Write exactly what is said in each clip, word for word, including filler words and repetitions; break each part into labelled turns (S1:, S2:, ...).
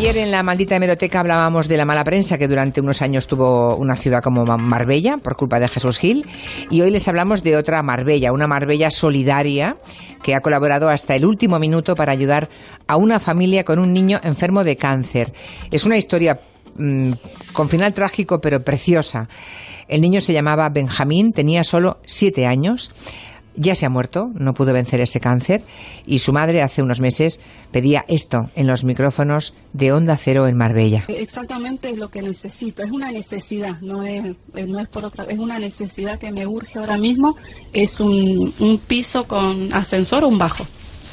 S1: Ayer en la maldita hemeroteca hablábamos de la mala prensa que durante unos años tuvo una ciudad como Marbella por culpa de Jesús Gil, y hoy les hablamos de otra Marbella, una Marbella solidaria que ha colaborado hasta el último minuto para ayudar a una familia con un niño enfermo de cáncer. Es una historia mmm, con final trágico pero preciosa. El niño se llamaba Benjamín, tenía solo siete años. Ya se ha muerto, no pudo vencer ese cáncer, y su madre hace unos meses pedía esto en los micrófonos de Onda Cero en Marbella.
S2: Exactamente es lo que necesito, es una necesidad, no es, no es por otra, es una necesidad que me urge ahora mismo, es un, un piso con ascensor o un bajo.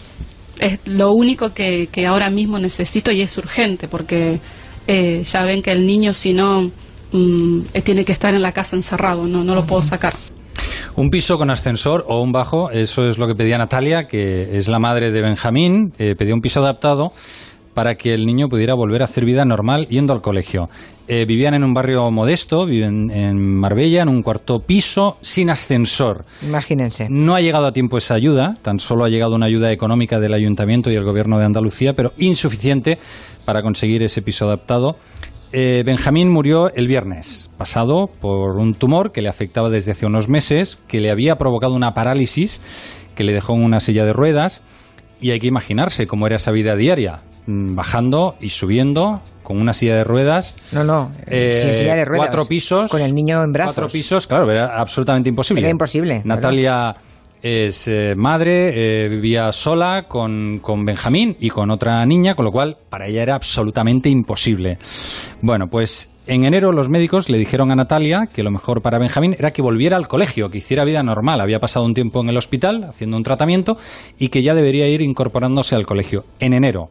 S2: Es lo único que, que ahora mismo necesito y es urgente, porque eh, ya ven que el niño si no mm, tiene que estar en la casa encerrado, no, no lo puedo sacar.
S3: Un piso con ascensor o un bajo, eso es lo que pedía Natalia, que es la madre de Benjamín. Eh, pedía un piso adaptado para que el niño pudiera volver a hacer vida normal yendo al colegio. Eh, vivían en un barrio modesto, viven en Marbella, en un cuarto piso, sin ascensor.
S1: Imagínense.
S3: No ha llegado a tiempo esa ayuda, tan solo ha llegado una ayuda económica del Ayuntamiento y el Gobierno de Andalucía, pero insuficiente para conseguir ese piso adaptado. Eh, Benjamín murió el viernes pasado por un tumor que le afectaba desde hace unos meses, que le había provocado una parálisis que le dejó en una silla de ruedas, y hay que imaginarse cómo era esa vida diaria, bajando y subiendo con una silla de ruedas.
S1: No, no,
S3: eh,
S1: sin silla de ruedas.
S3: Cuatro pisos.
S1: Con el niño en brazos.
S3: Cuatro pisos, claro, era absolutamente imposible.
S1: Era imposible.
S3: Natalia... Claro. Es eh, madre, eh, vivía sola con, con Benjamín y con otra niña, con lo cual para ella era absolutamente imposible. Bueno, pues en enero los médicos le dijeron a Natalia que lo mejor para Benjamín era que volviera al colegio, que hiciera vida normal. Había pasado un tiempo en el hospital haciendo un tratamiento y que ya debería ir incorporándose al colegio en enero.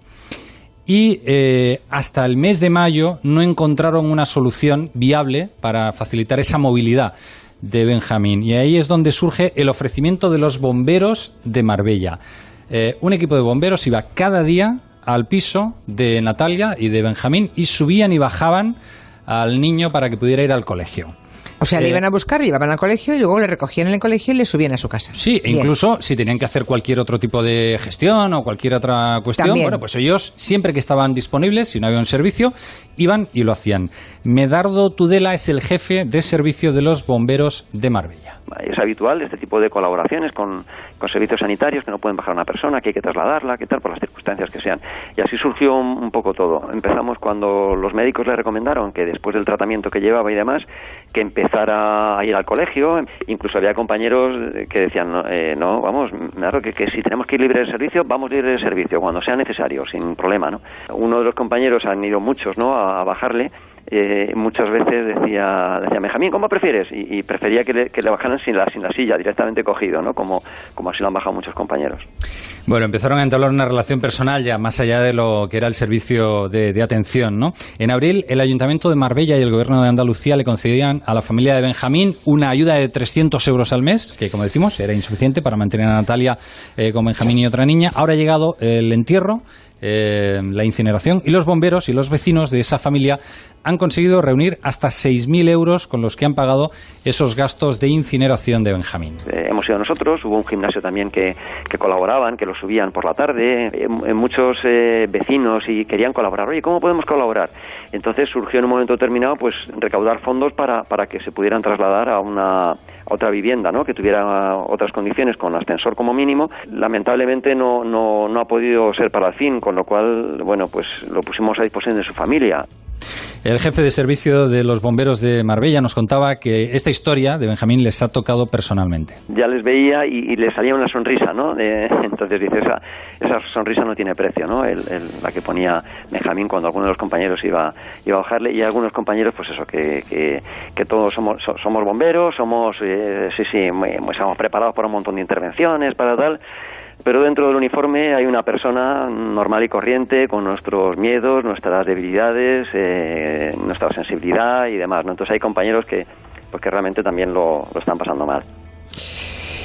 S3: Y eh, hasta el mes de mayo no encontraron una solución viable para facilitar esa movilidad de Benjamín, y ahí es donde surge el ofrecimiento de los bomberos de Marbella. Eh, un equipo de bomberos iba cada día al piso de Natalia y de Benjamín y subían y bajaban al niño para que pudiera ir al colegio.
S1: O sea, eh, le iban a buscar, le llevaban al colegio y luego le recogían en el colegio y le subían a su casa.
S3: Sí, e incluso si tenían que hacer cualquier otro tipo de gestión o cualquier otra cuestión,
S1: También.
S3: Bueno, pues ellos, siempre que estaban disponibles, si no había un servicio, iban y lo hacían. Medardo Tudela es el jefe de servicio de los bomberos de Marbella.
S4: Es habitual este tipo de colaboraciones con, con servicios sanitarios, que no pueden bajar a una persona, que hay que trasladarla, que tal, por las circunstancias que sean. Y así surgió un, un poco todo. Empezamos cuando los médicos le recomendaron que después del tratamiento que llevaba y demás, que empezara a ir al colegio. Incluso había compañeros que decían, no, eh, no vamos, que, que si tenemos que ir libre de servicio, vamos libre de servicio, cuando sea necesario, sin problema, ¿no? Uno de los compañeros, han ido muchos, ¿no?, a, a bajarle. Eh, muchas veces decía, decía Benjamín, ¿cómo prefieres? Y, y prefería que le, que le bajaran sin la, sin la silla, directamente cogido, ¿no? Como, como así lo han bajado muchos compañeros.
S3: Bueno, empezaron a entablar una relación personal ya más allá de lo que era el servicio de, de atención, ¿no? En abril, el Ayuntamiento de Marbella y el Gobierno de Andalucía le concedían a la familia de Benjamín una ayuda de trescientos euros al mes, que, como decimos, era insuficiente para mantener a Natalia eh, con Benjamín y otra niña. Ahora ha llegado el entierro, Eh, la incineración, y los bomberos y los vecinos de esa familia han conseguido reunir hasta seis mil euros con los que han pagado esos gastos de incineración de Benjamín.
S4: Eh, hemos ido nosotros, hubo un gimnasio también que, que colaboraban, que lo subían por la tarde, eh, muchos eh, vecinos y querían colaborar. Oye, ¿cómo podemos colaborar? Entonces surgió en un momento determinado pues recaudar fondos para, para que se pudieran trasladar a una a otra vivienda, ¿no?, que tuviera otras condiciones, con ascensor como mínimo. Lamentablemente no, no, no ha podido ser para el fin, con lo cual, bueno, pues lo pusimos a disposición de su familia.
S3: El jefe de servicio de los bomberos de Marbella nos contaba que esta historia de Benjamín les ha tocado personalmente.
S4: Ya les veía y, y les salía una sonrisa, ¿no? Eh, entonces dice, esa, esa sonrisa no tiene precio, ¿no? El, el, la que ponía Benjamín cuando alguno de los compañeros iba, iba a bajarle, y algunos compañeros, pues eso, que, que, que todos somos, so, somos bomberos, somos, eh, sí, sí, muy, muy, estamos preparados para un montón de intervenciones, para tal. Pero dentro del uniforme hay una persona normal y corriente, con nuestros miedos, nuestras debilidades, eh, nuestra sensibilidad y demás, ¿no? Entonces hay compañeros que, pues que realmente también lo, lo están pasando mal.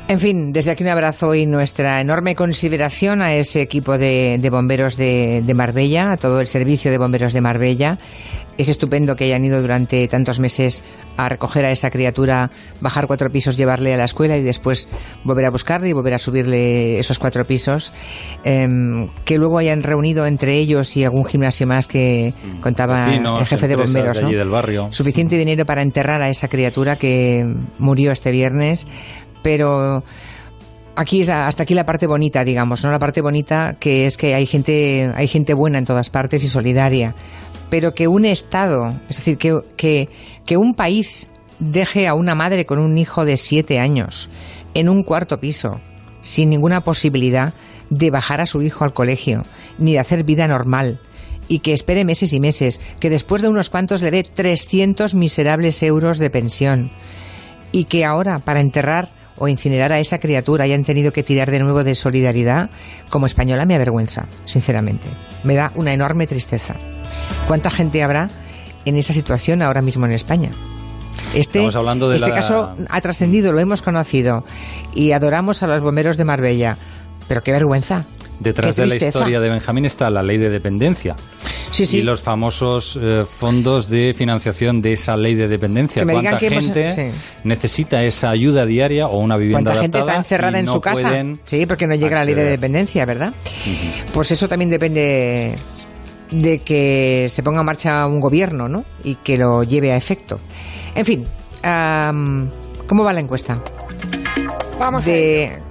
S1: En fin, desde aquí un abrazo y nuestra enorme consideración a ese equipo de, de bomberos de, de Marbella, a todo el servicio de bomberos de Marbella. Es estupendo que hayan ido durante tantos meses a recoger a esa criatura, bajar cuatro pisos, llevarle a la escuela y después volver a buscarle y volver a subirle esos cuatro pisos. Eh, que luego hayan reunido entre ellos y algún gimnasio más que contaba
S3: Vecinos,
S1: el jefe de bomberos,
S3: de allí,
S1: ¿no?
S3: del barrio.
S1: Suficiente dinero para enterrar a esa criatura que murió este viernes. Pero aquí es hasta aquí la parte bonita, digamos, ¿no? La parte bonita que es que hay gente, hay gente buena en todas partes y solidaria. Pero que un Estado, es decir, que, que, que un país deje a una madre con un hijo de siete años en un cuarto piso, sin ninguna posibilidad de bajar a su hijo al colegio, ni de hacer vida normal, y que espere meses y meses, que después de unos cuantos le dé trescientos miserables euros de pensión, y que ahora, para enterrar o incinerar a esa criatura, hayan tenido que tirar de nuevo de solidaridad, como española me avergüenza, sinceramente. Me da una enorme tristeza. ¿Cuánta gente habrá en esa situación ahora mismo en España? Este,
S3: Estamos hablando de
S1: este
S3: la...
S1: caso ha trascendido, lo hemos conocido y adoramos a los bomberos de Marbella, pero qué vergüenza.
S3: Detrás
S1: qué
S3: de la
S1: tristeza.
S3: historia de Benjamín está la ley de dependencia.
S1: Sí, sí.
S3: Y los famosos eh, fondos de financiación de esa ley de dependencia.
S1: Que me digan
S3: ¿Cuánta
S1: que hemos-
S3: gente
S1: sí.
S3: necesita esa ayuda diaria o una vivienda
S1: ¿Cuánta gente
S3: adaptada
S1: está encerrada
S3: y
S1: en
S3: no
S1: su casa?
S3: pueden
S1: Sí, porque no llega la ley de
S3: acceder?
S1: dependencia, ¿verdad? Pues eso también depende de que se ponga en marcha un gobierno, ¿no? Y que lo lleve a efecto. En fin, am, ¿cómo va la encuesta?
S5: Vamos a
S1: De